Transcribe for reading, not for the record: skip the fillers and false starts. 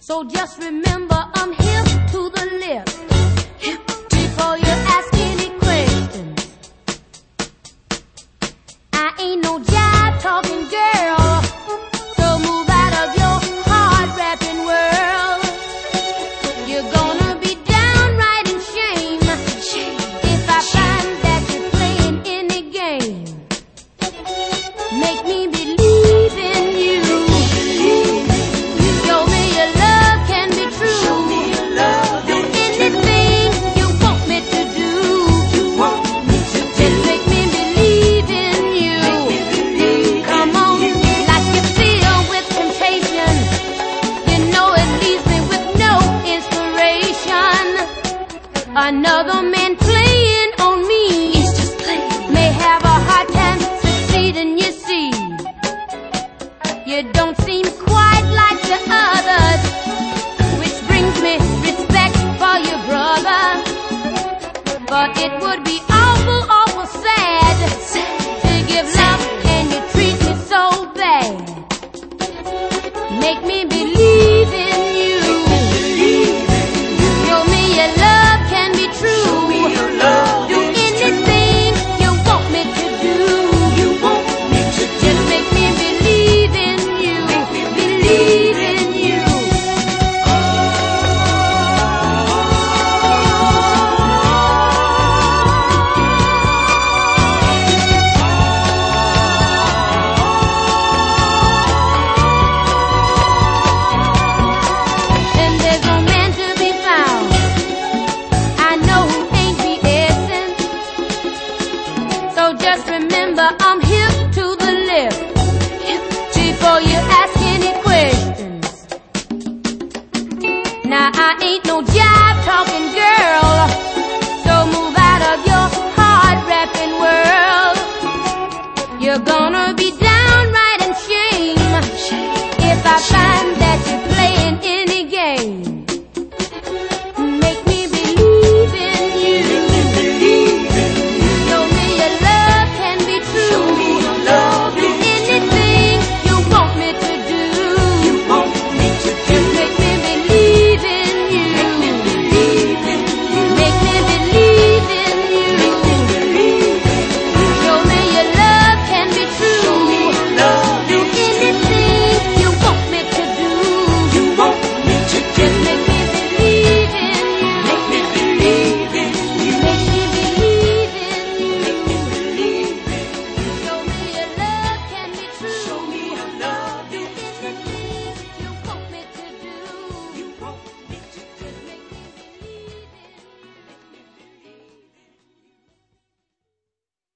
So just remember I'm hip to the lips. Before you ask any questions, I ain't no jive talking girl. So move out of your hard rapping world. You're gonna be downright in shame if I find that you're playing any game. Make me believe in you. Show me your love can be true. Do anything you want me to do. Just make me believe in you. Come on, like you feel with temptation. You know it leaves me with no inspiration. Another man playing on me may have a hard time succeeding, you see. You don't seem quite like the others, which brings me respect for your brother. But it would be awful, awful sad to give love and you treat me so bad. Make me believe